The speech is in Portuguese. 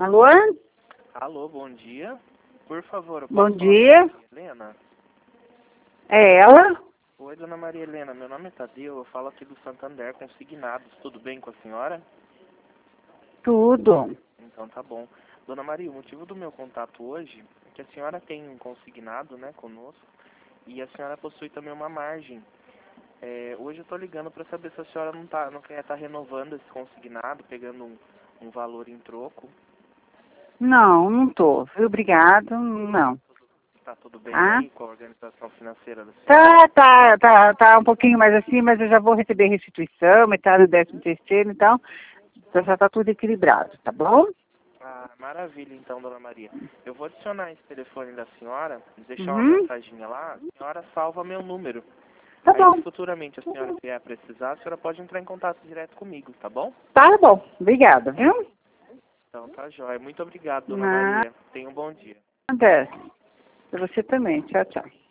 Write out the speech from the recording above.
Alô? Alô, bom dia. Por favor, eu posso Bom falar dia. com a Maria Helena? É ela? Oi, dona Maria Helena, meu nome é Tadeu, eu falo aqui do Santander Consignados. Tudo bem com a senhora? Tudo. Então tá bom. Dona Maria, o motivo do meu contato hoje é que a senhora tem um consignado, né, conosco, e a senhora possui também uma margem. Hoje eu tô ligando para saber se a senhora não quer estar renovando esse consignado, pegando um valor em troco. Não, não tô. Viu? Obrigado. Não. Tá tudo bem Tá? aí com a organização financeira da senhora? Tá um pouquinho mais assim, mas eu já vou receber restituição, metade do 13º, então já tá tudo equilibrado, tá bom? Ah, maravilha então, dona Maria. Eu vou adicionar esse telefone da senhora, deixar uma Uhum. mensaginha lá, a senhora salva meu número. Tá Aí se bom. futuramente a senhora vier precisar, a senhora pode entrar em contato direto comigo, tá bom? Tá bom. Obrigada, viu? Então tá jóia. Muito obrigado, dona Nada. Maria. Tenha um bom dia. Pra você também. Tchau, tchau.